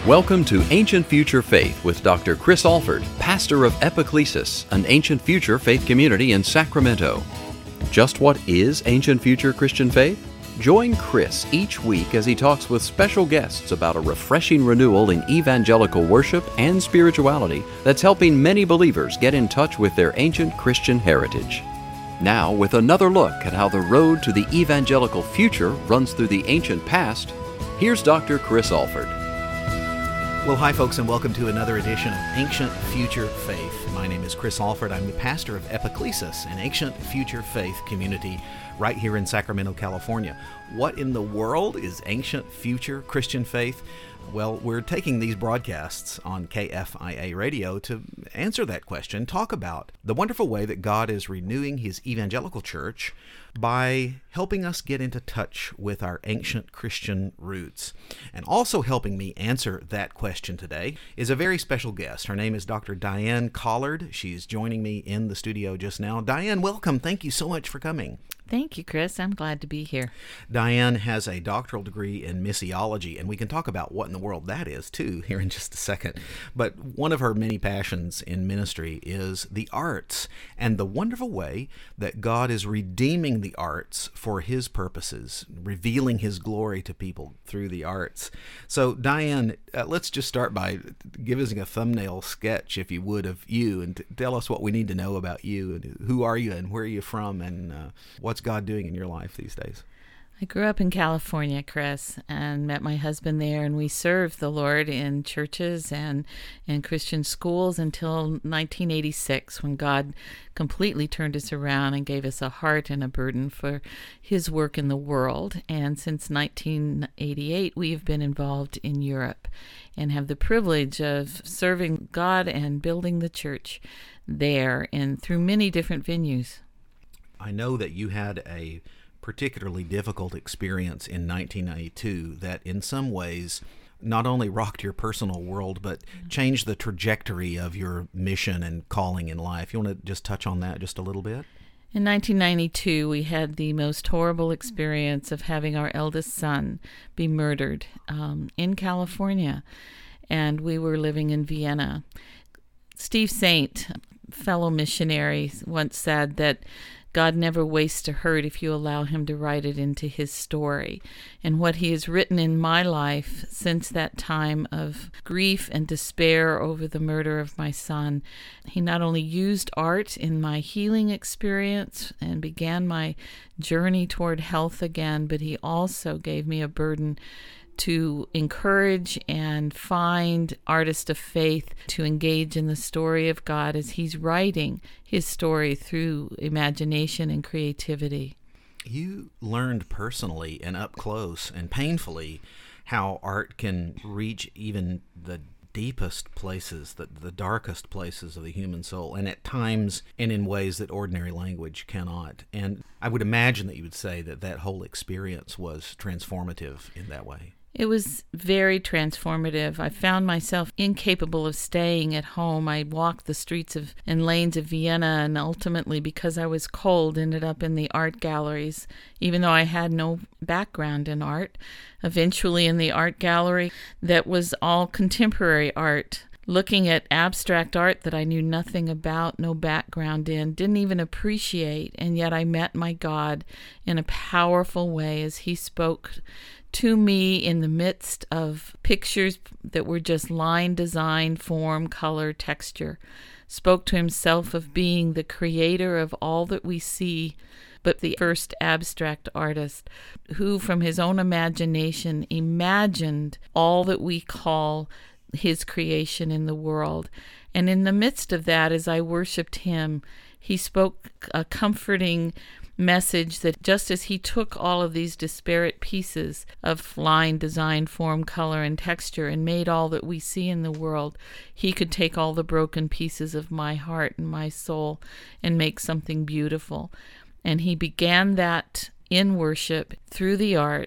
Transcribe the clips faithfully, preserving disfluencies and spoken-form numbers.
Welcome to Ancient Future Faith with Doctor Chris Alford, pastor of Epiclesis, an ancient future faith community in Sacramento. Just what is ancient future Christian faith? Join Chris each week as he talks with special guests about a refreshing renewal in evangelical worship and spirituality that's helping many believers get in touch with their ancient Christian heritage. Now, with another look at how the road to the evangelical future runs through the ancient past, here's Doctor Chris Alford. Well, hi, folks, and welcome to another edition of Ancient Future Faith. My name is Chris Alford. I'm the pastor of Epiclesis, an ancient future faith community right here in Sacramento, California. What in the world is ancient future Christian faith? Well, we're taking these broadcasts on K F I A radio to answer that question, talk about the wonderful way that God is renewing His evangelical church by helping us get into touch with our ancient Christian roots. And also helping me answer that question today is a very special guest. Her name is Doctor Diane Collard. She's joining me in the studio just now. Diane, welcome. Thank you so much for coming. Thank you, Chris. I'm glad to be here. Diane has a doctoral degree in missiology, and we can talk about what in the world that is, too, here in just a second. But one of her many passions in ministry is the arts and the wonderful way that God is redeeming the arts for His purposes, revealing His glory to people through the arts. So, Diane, uh, let's just start by giving us a thumbnail sketch, if you would, of you, and t- tell us what we need to know about you, and who are you, and where are you from, and uh, what's God doing in your life these days? I grew up in California, Chris, and met my husband there, and we served the Lord in churches and in Christian schools until nineteen eighty-six, when God completely turned us around and gave us a heart and a burden for His work in the world. And since nineteen eighty-eight, we've been involved in Europe and have the privilege of serving God and building the church there and through many different venues. I know that you had a particularly difficult experience in nineteen ninety-two that in some ways not only rocked your personal world, but changed the trajectory of your mission and calling in life. You want to just touch on that just a little bit? In nineteen ninety-two, we had the most horrible experience of having our eldest son be murdered um, in California, and we were living in Vienna. Steve Saint, fellow missionary, once said that God never wastes a hurt if you allow Him to write it into His story. And what He has written in my life since that time of grief and despair over the murder of my son, He not only used art in my healing experience and began my journey toward health again, but He also gave me a burden to encourage and find artists of faith to engage in the story of God as He's writing His story through imagination and creativity. You learned personally and up close and painfully how art can reach even the deepest places, the, the darkest places of the human soul, and at times and in ways that ordinary language cannot. And I would imagine that you would say that that whole experience was transformative in that way. It was very transformative. I found myself incapable of staying at home. I walked the streets of and lanes of Vienna, and ultimately, because I was cold, ended up in the art galleries, even though I had no background in art. Eventually in the art gallery that was all contemporary art, looking at abstract art that I knew nothing about, no background in, didn't even appreciate, and yet I met my God in a powerful way as He spoke to me in the midst of pictures that were just line, design, form, color, texture, spoke to Himself of being the creator of all that we see, but the first abstract artist who from His own imagination imagined all that we call His creation in the world. And in the midst of that, as I worshiped Him, He spoke a comforting message that just as He took all of these disparate pieces of line, design, form, color, and texture and made all that we see in the world, He could take all the broken pieces of my heart and my soul and make something beautiful. And He began that in worship through the art,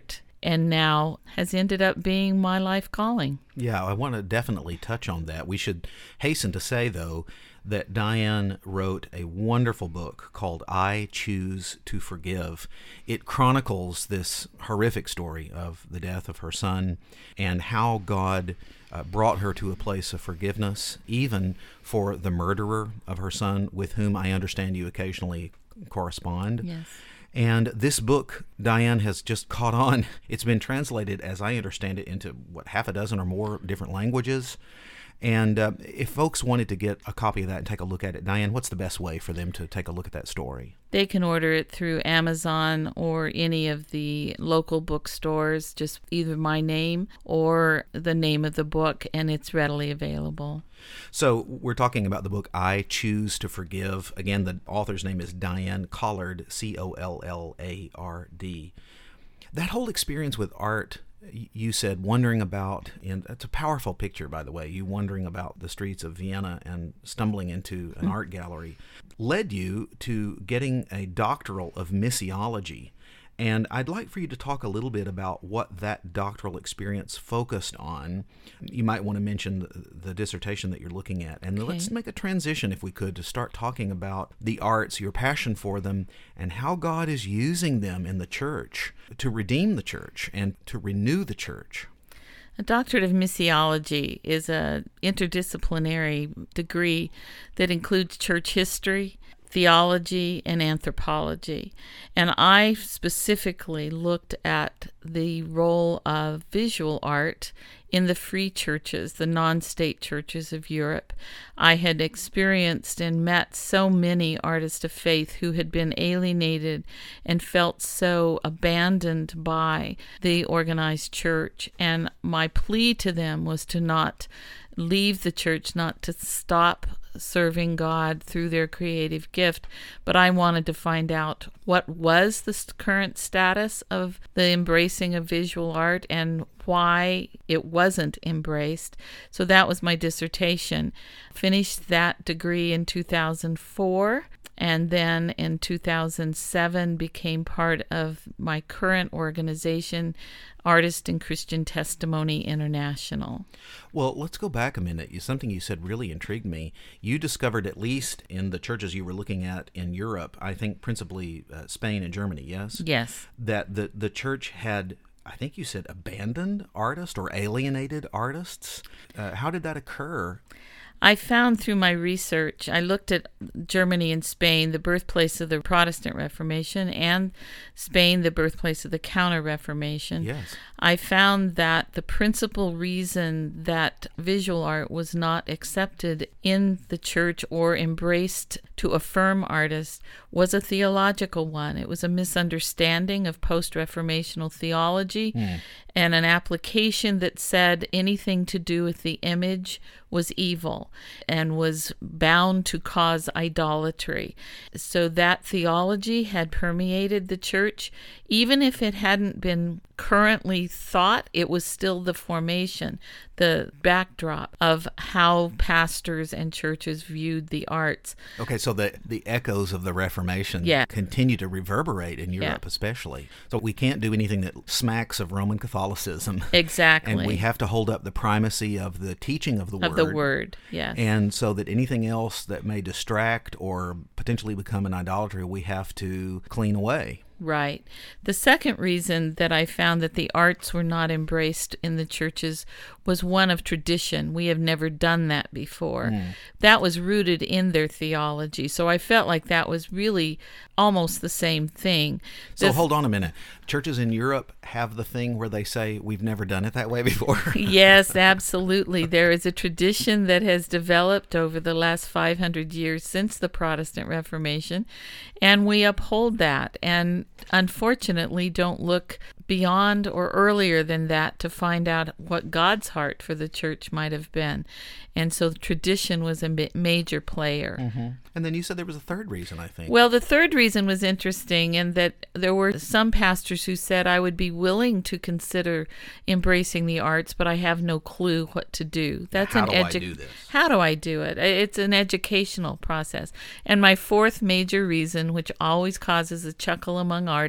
and now has ended up being my life calling. Yeah, I want to definitely touch on that. We should hasten to say, though, that Diane wrote a wonderful book called I Choose to Forgive. It chronicles this horrific story of the death of her son and how God uh, brought her to a place of forgiveness, even for the murderer of her son, with whom I understand you occasionally correspond. Yes. And this book, Diane, has just caught on. It's been translated, as I understand it, into, what, half a dozen or more different languages. And uh, if folks wanted to get a copy of that and take a look at it, Diane, what's the best way for them to take a look at that story? They can order it through Amazon or any of the local bookstores, just either my name or the name of the book, and it's readily available. So we're talking about the book I Choose to Forgive. Again, the author's name is Diane Collard, C O L L A R D. That whole experience with art, you said wandering about, and it's a powerful picture, by the way, you wandering about the streets of Vienna and stumbling into an mm. art gallery, led you to getting a doctoral of missiology. And I'd like for you to talk a little bit about what that doctoral experience focused on. You might want to mention the, the dissertation that you're looking at. And okay. Let's make a transition, if we could, to start talking about the arts, your passion for them, and how God is using them in the church to redeem the church and to renew the church. A doctorate of missiology is an interdisciplinary degree that includes church history, theology, and anthropology. And I specifically looked at the role of visual art in the free churches, the non-state churches of Europe. I had experienced and met so many artists of faith who had been alienated and felt so abandoned by the organized church. And my plea to them was to not leave the church, not to stop serving God through their creative gift, but I wanted to find out what was the current status of the embracing of visual art and why it wasn't embraced. So that was my dissertation. Finished that degree in two thousand four, and then in two thousand seven became part of my current organization, Artist in Christian Testimony International. Well, let's go back a minute. Something you said really intrigued me. You discovered, at least in the churches you were looking at in Europe, I think principally uh, Spain and Germany, yes? Yes. That the, the church had, I think you said, abandoned artists or alienated artists. Uh, how did that occur? I found through my research, I looked at Germany and Spain, the birthplace of the Protestant Reformation, and Spain, the birthplace of the Counter-Reformation. Yes. I found that the principal reason that visual art was not accepted in the church or embraced to affirm artists was a theological one. It was a misunderstanding of post-Reformational theology mm. and an application that said anything to do with the image was evil and was bound to cause idolatry. So that theology had permeated the church. Even if it hadn't been currently thought, it was still the formation, the backdrop of how pastors and churches viewed the arts. Okay, so the, the echoes of the Reformation yeah. continue to reverberate in Europe yeah. especially. So we can't do anything that smacks of Roman Catholicism. Exactly. And we have to hold up the primacy of the teaching of the Of Word. the Word, yes. And so that anything else that may distract or potentially become an idolatry, we have to clean away. Right. The second reason that I found that the arts were not embraced in the churches was one of tradition. We have never done that before. Mm. That was rooted in their theology. So I felt like that was really almost the same thing. So the, hold on a minute. Churches in Europe have the thing where they say, we've never done it that way before? Yes, absolutely. There is a tradition that has developed over the last five hundred years since the Protestant Reformation, and we uphold that. And unfortunately don't look beyond or earlier than that to find out what God's heart for the church might have been. And so tradition was a major player. Mm-hmm. And then you said there was a third reason, I think. Well, the third reason was interesting in that there were some pastors who said, I would be willing to consider embracing the arts, but I have no clue what to do. That's How an do edu- I do this? How do I do it? It's an educational process. And my fourth major reason, which always causes a chuckle among artists,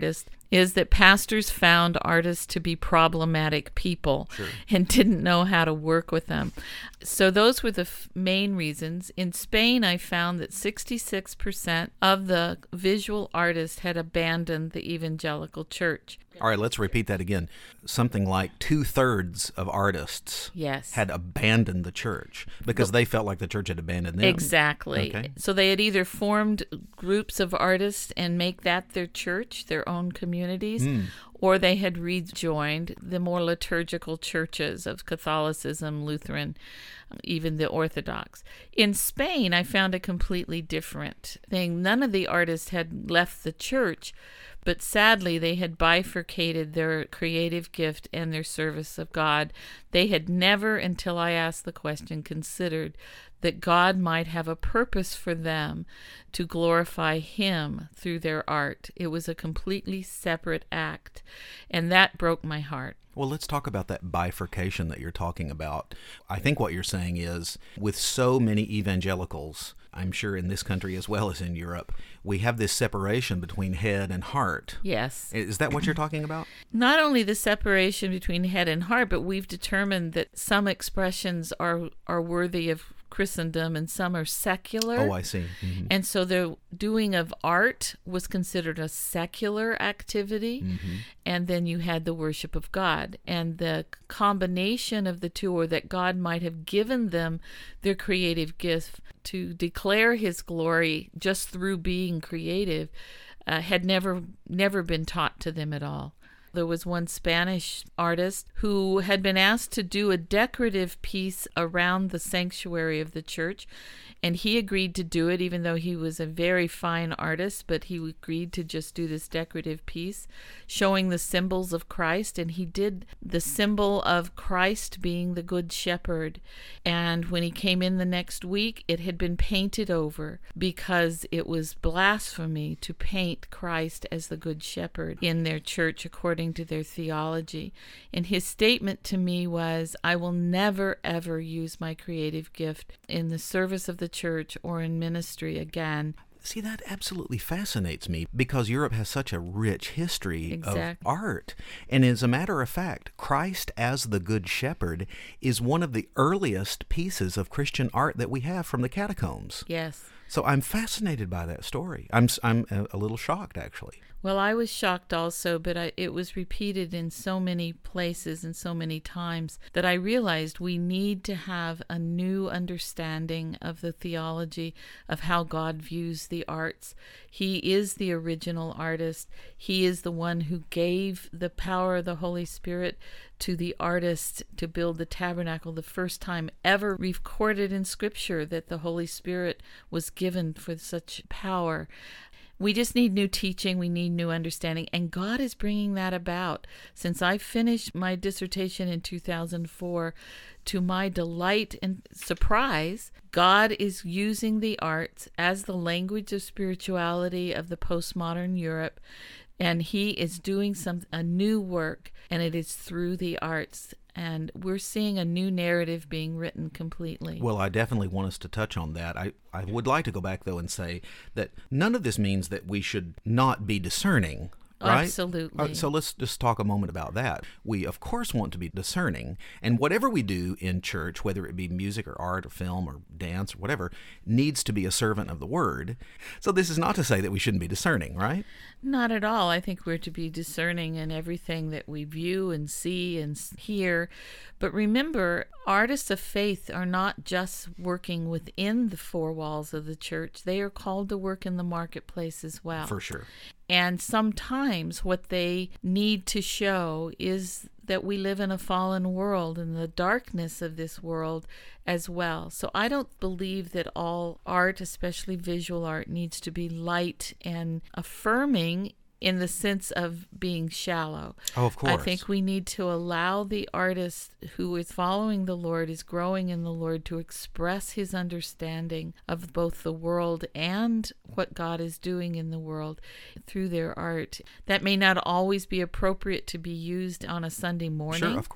is that pastors found artists to be problematic people Sure. and didn't know how to work with them. So those were the f- main reasons. In Spain, I found that sixty-six percent of the visual artists had abandoned the evangelical church. All right, let's repeat that again. Something like two-thirds of artists Yes. had abandoned the church because they felt like the church had abandoned them. Exactly. Okay. So they had either formed groups of artists and make that their church, their own communities, Hmm. or they had rejoined the more liturgical churches of Catholicism, Lutheran, even the Orthodox. In Spain, I found a completely different thing. None of the artists had left the church, but sadly, they had bifurcated their creative gift and their service of God. They had never, until I asked the question, considered that God might have a purpose for them to glorify Him through their art. It was a completely separate act, and that broke my heart. Well, let's talk about that bifurcation that you're talking about. I think what you're saying is, with so many evangelicals, I'm sure in this country as well as in Europe, we have this separation between head and heart. Yes. Is that what you're talking about? Not only the separation between head and heart, but we've determined that some expressions are, are worthy of Christendom and some are secular. Oh, I see. Mm-hmm. And so the doing of art was considered a secular activity. Mm-hmm. And then you had the worship of God. And the combination of the two, or that God might have given them their creative gift to declare His glory just through being creative, uh, had never never been taught to them at all. There was one Spanish artist who had been asked to do a decorative piece around the sanctuary of the church, and he agreed to do it, even though he was a very fine artist, but he agreed to just do this decorative piece showing the symbols of Christ, and he did the symbol of Christ being the Good Shepherd. And when he came in the next week, it had been painted over because it was blasphemy to paint Christ as the Good Shepherd in their church according to their theology. And his statement to me was, I will never, ever use my creative gift in the service of the church or in ministry again. See, that absolutely fascinates me because Europe has such a rich history Exactly. of art. And as a matter of fact, Christ as the Good Shepherd is one of the earliest pieces of Christian art that we have from the catacombs. Yes. So I'm fascinated by that story. I'm I'm a little shocked, actually. Well, I was shocked also, but I, it was repeated in so many places and so many times that I realized we need to have a new understanding of the theology of how God views the arts. He is the original artist. He is the one who gave the power of the Holy Spirit to the artist to build the tabernacle, the first time ever recorded in Scripture that the Holy Spirit was given for such power. We just need new teaching. We need new understanding. And God is bringing that about. Since I finished my dissertation in two thousand four, to my delight and surprise, God is using the arts as the language of spirituality of the postmodern Europe. And He is doing some a new work, and it is through the arts. And we're seeing a new narrative being written completely. Well, I definitely want us to touch on that. I, I would like to go back, though, and say that none of this means that we should not be discerning, right? Absolutely. Uh, so let's just talk a moment about that. We, of course, want to be discerning, and whatever we do in church, whether it be music or art or film or dance or whatever, needs to be a servant of the Word. So this is not to say that we shouldn't be discerning, right? Not at all. I think we're to be discerning in everything that we view and see and hear. But remember, artists of faith are not just working within the four walls of the church. They are called to work in the marketplace as well. For sure. And sometimes what they need to show is that we live in a fallen world and the darkness of this world as well. So I don't believe that all art, especially visual art, needs to be light and affirming in the sense of being shallow. Oh, of course. I think we need to allow the artist who is following the Lord, is growing in the Lord, to express his understanding of both the world and what God is doing in the world through their art. That may not always be appropriate to be used on a Sunday morning. Sure, of course.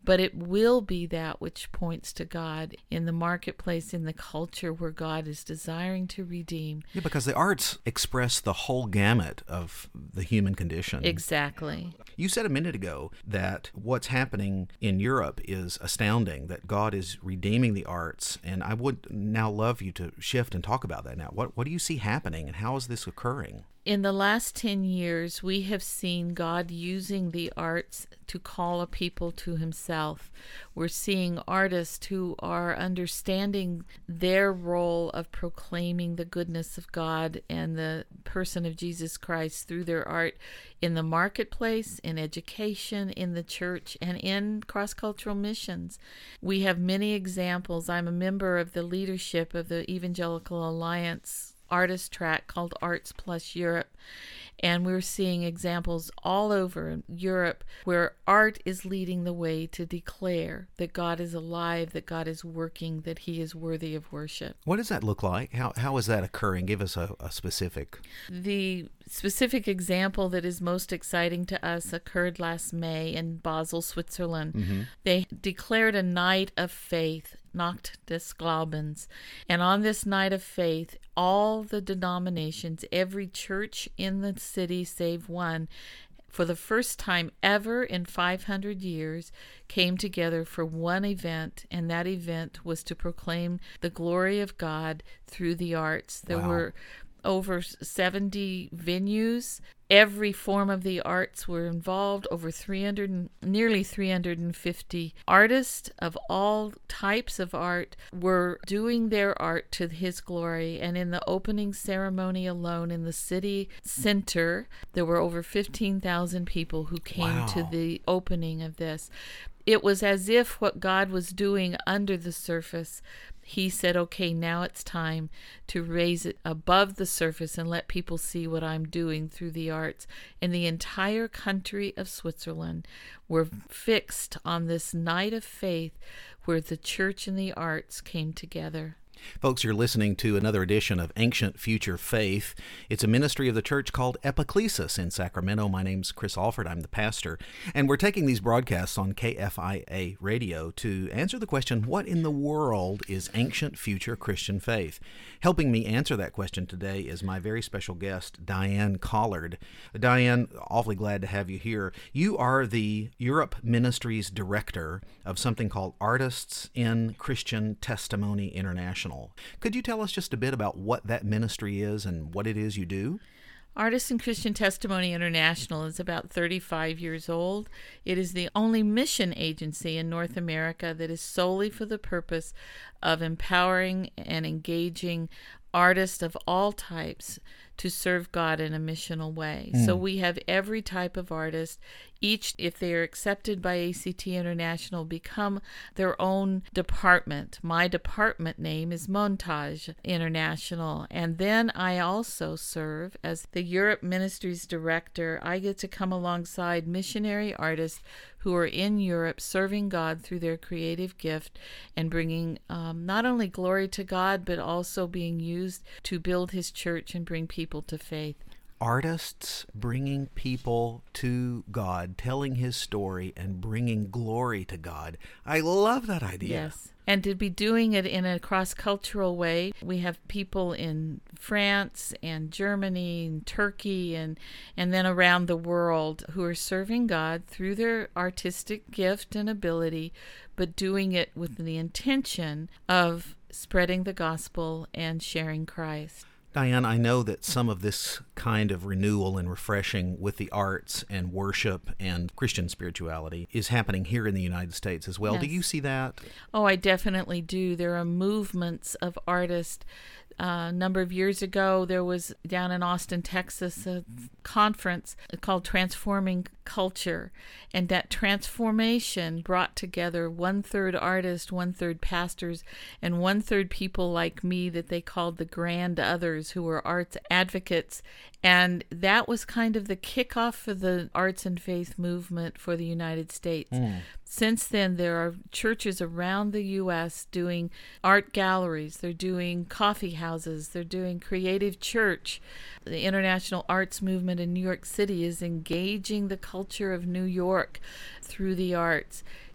but it will be that which points to God in the marketplace, in the culture where God is desiring to redeem. Yeah, because the arts express the whole gamut of the human condition. Exactly. You said a minute ago that what's happening in Europe is astounding, that God is redeeming the arts, and I would now love you to shift and talk about that now. What, what do you see happening, and how is this occurring? In the last ten years, we have seen God using the arts to call a people to himself. We're seeing artists who are understanding their role of proclaiming the goodness of God and the person of Jesus Christ through their art in the marketplace, in education, in the church, and in cross-cultural missions. We have many examples. I'm a member of the leadership of the Evangelical Alliance artist track called Arts Plus Europe, and we're seeing examples all over Europe where art is leading the way to declare that God is alive, that God is working, that he is worthy of worship. What does that look like? How how is that occurring? Give us a, a specific. The specific example that is most exciting to us occurred last May in Basel, Switzerland. Mm-hmm. They declared a night of faith, Nacht des Glaubens. And on this night of faith, all the denominations, every church in the city save one, for the first time ever in five hundred years, came together for one event, and that event was to proclaim the glory of God through the arts. There Wow. were over seventy venues. Every form of the arts were involved. Over three hundred, nearly three hundred fifty artists of all types of art were doing their art to his glory. And in the opening ceremony alone in the city center, there were over fifteen thousand people who came Wow. to the opening of this. It was as if what God was doing under the surface, he said, okay, now it's time to raise it above the surface and let people see what I'm doing through the arts. And the entire country of Switzerland were fixed on this night of faith where the church and the arts came together. Folks, you're listening to another edition of Ancient Future Faith. It's a ministry of the church called Epiclesis in Sacramento. My name's Chris Alford. I'm the pastor. And we're taking these broadcasts on K F I A radio to answer the question, what in the world is ancient future Christian faith? Helping me answer that question today is my very special guest, Diane Collard. Diane, awfully glad to have you here. You are the Europe Ministries Director of something called Artists in Christian Testimony International. Could you tell us just a bit about what that ministry is and what it is you do? Artists in Christian Testimony International is about thirty-five years old. It is the only mission agency in North America that is solely for the purpose of empowering and engaging artists of all types to serve God in a missional way. Mm. So we have every type of artist. Each, if they are accepted by A C T International, become their own department. My department name is Montage International. And then I also serve as the Europe Ministries Director. I get to come alongside missionary artists who are in Europe serving God through their creative gift and bringing um, not only glory to God, but also being used to build his church and bring people to faith. Artists bringing people to God, telling his story and bringing glory to God. I love that idea. Yes. And to be doing it in a cross-cultural way. We have people in France and Germany and Turkey and, and then around the world who are serving God through their artistic gift and ability, but doing it with the intention of spreading the gospel and sharing Christ. Diane, I know that some of this kind of renewal and refreshing with the arts and worship and Christian spirituality is happening here in the United States as well. Yes. Do you see that? Oh, I definitely do. There are movements of artists. Uh, a number of years ago, there was down in Austin, Texas, a conference called Transforming Culture. And that transformation brought together one-third artists, one-third pastors, and one-third people like me that they called the grand others, who were arts advocates. And that was kind of the kickoff for the arts and faith movement for the United States. Mm. Since then, there are churches around the U S doing art galleries. They're doing coffee houses. They're doing creative church. The international arts movement in New York City is engaging the culture of New York through the arts.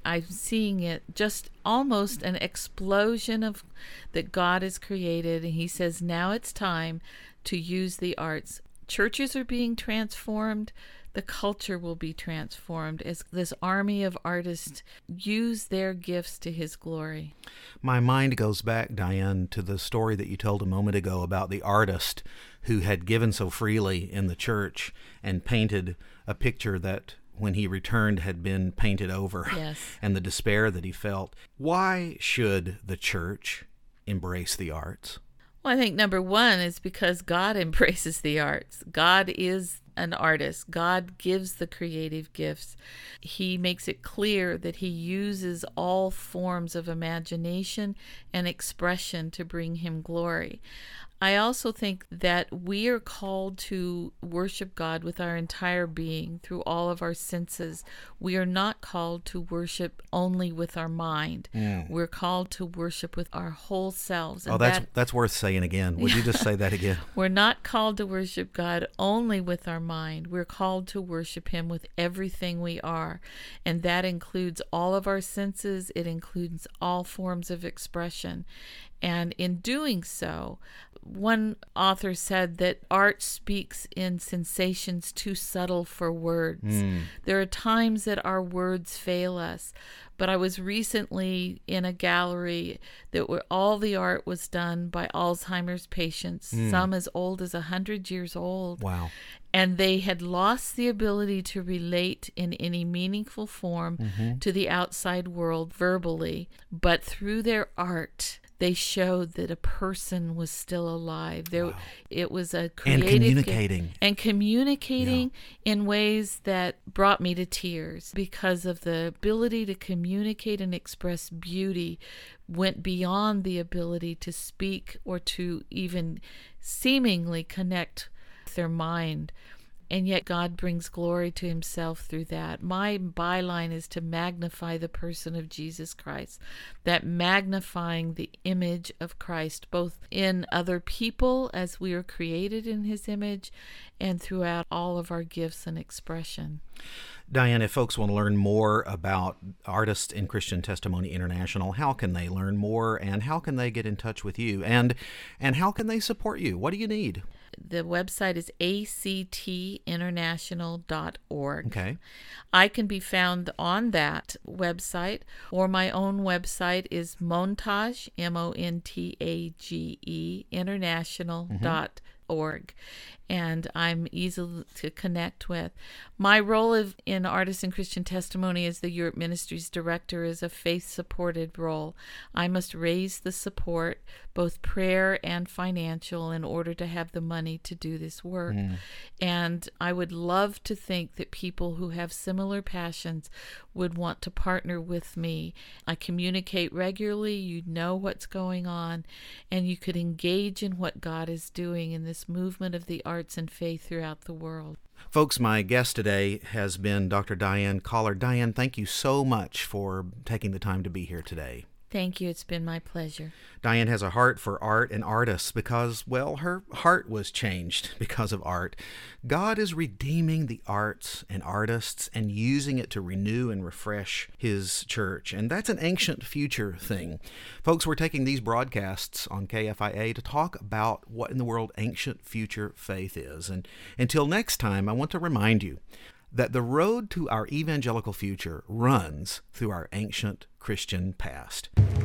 I'm seeing it just almost an explosion of that God has created. And he says, now it's time to use the arts. Churches are being transformed. The culture will be transformed as this army of artists use their gifts to his glory. My mind goes back, Diane, to the story that you told a moment ago about the artist who had given so freely in the church and painted a picture that when he returned had been painted over. Yes. And the despair that he felt. Why should the church embrace the arts? Well, I think number one is because God embraces the arts. God is an artist. God gives the creative gifts. He makes it clear that he uses all forms of imagination and expression to bring him glory. I also think that we are called to worship God with our entire being through all of our senses. We are not called to worship only with our mind. Mm. We're called to worship with our whole selves. And oh, that's that, that's worth saying again. Would you just say that again? We're not called to worship God only with our mind. We're called to worship him with everything we are. And that includes all of our senses. It includes all forms of expression. And in doing so, one author said that art speaks in sensations too subtle for words. Mm. There are times that our words fail us. But I was recently in a gallery that where all the art was done by Alzheimer's patients, mm. some as old as one hundred years old. Wow. And they had lost the ability to relate in any meaningful form mm-hmm. to the outside world verbally, but through their art, they showed that a person was still alive. There, wow. It was a creative and communicating gift, and communicating yeah. in ways that brought me to tears because of the ability to communicate and express beauty went beyond the ability to speak or to even seemingly connect with their mind. And yet God brings glory to himself through that. My byline is to magnify the person of Jesus Christ, that magnifying the image of Christ, both in other people as we are created in his image and throughout all of our gifts and expression. Diane, if folks want to learn more about Artists in Christian Testimony International, how can they learn more and how can they get in touch with you? And, and how can they support you? What do you need? The website is A C T international dot org. Okay. I can be found on that website, or my own website is Montage, M O N T A G E, international dot org. And I'm easy to connect with. My role of, in Artists in Christian Testimony as the Europe Ministries Director is a faith-supported role. I must raise the support, both prayer and financial, in order to have the money to do this work. Mm. And I would love to think that people who have similar passions would want to partner with me. I communicate regularly. You know what's going on, and you could engage in what God is doing in this movement of the arts and faith throughout the world. Folks, my guest today has been Doctor Diane Collard. Diane, thank you so much for taking the time to be here today. Thank you. It's been my pleasure. Diane has a heart for art and artists because, well, her heart was changed because of art. God is redeeming the arts and artists and using it to renew and refresh his church. And that's an ancient future thing. Folks, we're taking these broadcasts on K F I A to talk about what in the world ancient future faith is. And until next time, I want to remind you that the road to our evangelical future runs through our ancient Christian past.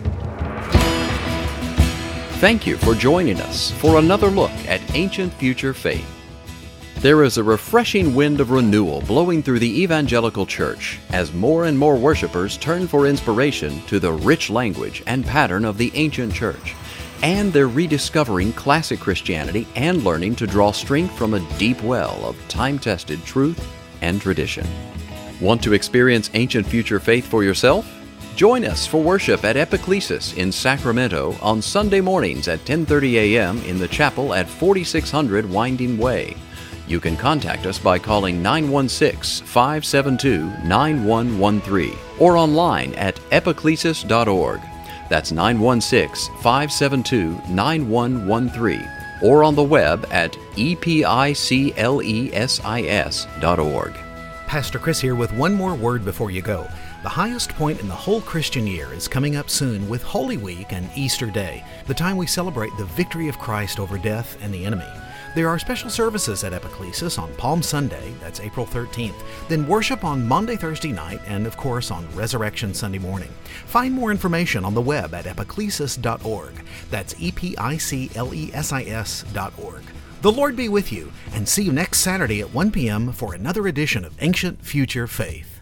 Thank you for joining us for another look at ancient future faith. There is a refreshing wind of renewal blowing through the evangelical church as more and more worshipers turn for inspiration to the rich language and pattern of the ancient church. And they're rediscovering classic Christianity and learning to draw strength from a deep well of time-tested truth and tradition. Want to experience ancient future faith for yourself? Join us for worship at Epiclesis in Sacramento on Sunday mornings at ten thirty a.m. in the chapel at forty-six hundred Winding Way. You can contact us by calling nine one six, five seven two, nine one one three or online at epiclesis dot org. That's nine one six, five seven two, nine one one three or on the web at epiclesis dot org. Pastor Chris here with one more word before you go. The highest point in the whole Christian year is coming up soon with Holy Week and Easter Day, the time we celebrate the victory of Christ over death and the enemy. There are special services at Epiclesis on Palm Sunday, that's April thirteenth, then worship on Maundy, Thursday night, and of course on Resurrection Sunday morning. Find more information on the web at epiclesis dot org. That's E P I C L E S I S dot org. The Lord be with you, and see you next Saturday at one p.m. for another edition of Ancient Future Faith.